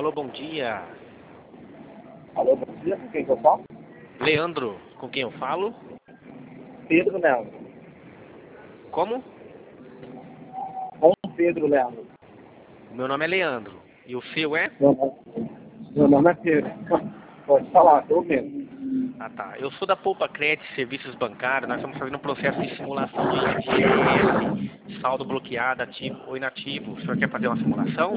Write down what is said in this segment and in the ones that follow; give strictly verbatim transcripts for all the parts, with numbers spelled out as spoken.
Alô, bom dia. Alô, bom dia, com quem que eu falo? Leandro, com quem eu falo? Pedro Leandro. Como? Com Pedro Leandro. Meu nome é Leandro. E o seu é? Meu nome, meu nome é Pedro. Pode falar, tô mesmo. Ah, tá. Eu sou da Poupa Crédito Serviços Bancários. Nós estamos fazendo um processo de simulação de F G T S, saldo bloqueado, ativo ou inativo. O senhor quer fazer uma simulação?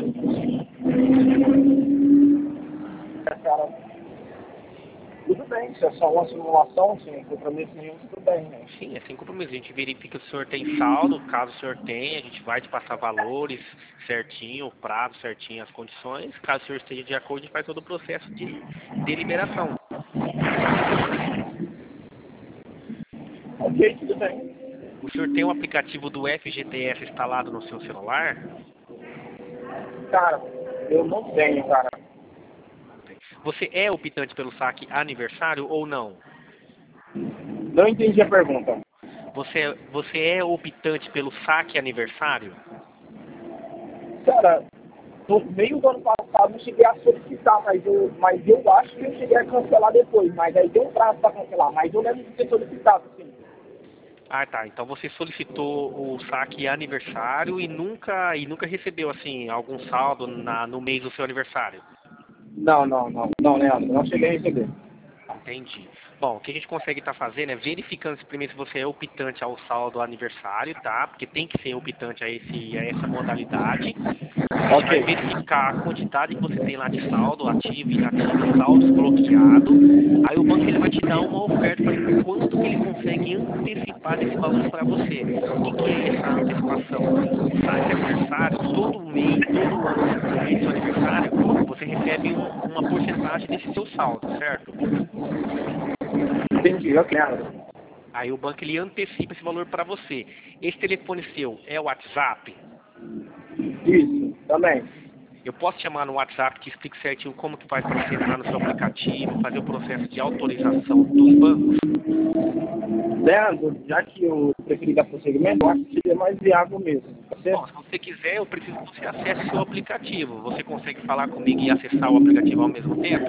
Cara, tudo bem, se é só uma simulação, sem compromisso nenhum, tudo bem, né? Sim, é sem compromisso. A gente verifica se o senhor tem saldo. Caso o senhor tenha, a gente vai te passar valores certinho, o prazo certinho, as condições. Caso o senhor esteja de acordo, a gente faz todo o processo de deliberação. Ok, tudo bem. O senhor tem o aplicativo do F G T S instalado no seu celular? Cara, eu não tenho, cara. Você é optante pelo saque aniversário ou não? Não entendi a pergunta. Você, você é optante pelo saque aniversário? Cara, no meio do ano passado eu cheguei a solicitar, mas eu, mas eu acho que eu cheguei a cancelar depois. Mas aí deu um prazo pra cancelar, mas eu lembro de ter solicitado, sim. Ah, tá. Então você solicitou o saque aniversário e nunca e nunca recebeu assim algum saldo na, no mês do seu aniversário? Não, não, não, não, Leandro, não cheguei a receber. Entendi. Bom, o que a gente consegue estar fazendo é verificando se primeiro se você é optante ao saldo aniversário, tá? Porque tem que ser optante a, esse, a essa modalidade. A gente vai Ok. verificar a quantidade que você tem lá de saldo, ativo, inativo e saldo bloqueado. Aí o banco ele vai te dar uma oferta para ver quanto que ele consegue antecipar desse valor para você. O que, que é essa antecipação? O saque aniversário, todo mês, todo ano no mês do seu aniversário, você recebe um- uma porcentagem desse seu saldo, certo? Entendi, ok, Leandro. Aí o banco ele antecipa esse valor para você. Esse telefone seu é o WhatsApp? Isso, também. Eu posso te chamar no WhatsApp, te explico certinho como que faz para você entrar no seu aplicativo, fazer o processo de autorização dos bancos? Leandro, já que eu preferi dar prosseguimento, eu acho que seria mais viável mesmo. Você? Bom, se você quiser, eu preciso que você acesse o seu aplicativo. Você consegue falar comigo e acessar o aplicativo ao mesmo tempo?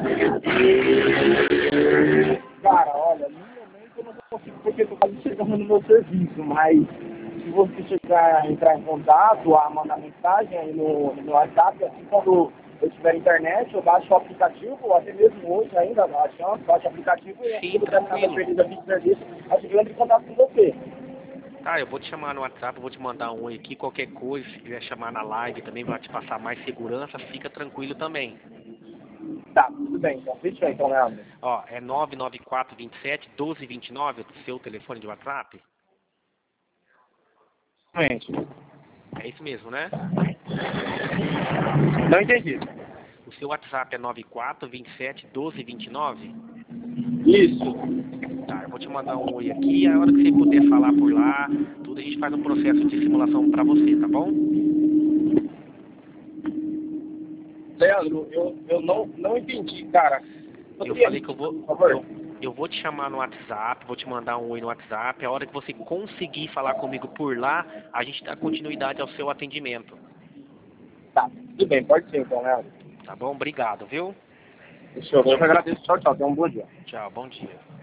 Cara, olha, no momento eu não consigo porque eu tô quase chegando no meu serviço, mas se você chegar a entrar em contato, a mandar mensagem aí no, no meu WhatsApp, assim quando eu tiver internet, eu baixo o aplicativo, ou até mesmo hoje ainda, baixando, baixo o aplicativo e Sim, aquilo terminar da tranquilo. perdida de serviço, a gente entra em contato com você. Tá, eu vou te chamar no WhatsApp, eu vou te mandar um oi aqui, qualquer coisa, se quiser chamar na live também, vai te passar mais segurança, fica tranquilo também. Tá, tudo bem, então fechou então, Leandro. Ó, é nove nove quatro dois sete um dois dois nove o seu telefone de WhatsApp? Gente, É isso mesmo, né? não entendi. O seu WhatsApp é nove quatro dois sete um dois dois nove? Isso. Tá, eu vou te mandar um oi aqui, a hora que você puder falar por lá, tudo a gente faz um processo de simulação pra você, tá bom? Leandro, eu, eu não, não entendi, cara. Eu Poderia falei que eu repetir, por vou, favor? eu, eu vou te chamar no WhatsApp, vou te mandar um oi no WhatsApp, a hora que você conseguir falar comigo por lá, a gente dá continuidade ao seu atendimento. Tá, tudo bem, pode ser então, Leandro. Tá bom? Obrigado, viu? Fechou. Eu que agradeço. Tchau, tchau. Tenha um bom dia. Tchau, bom dia.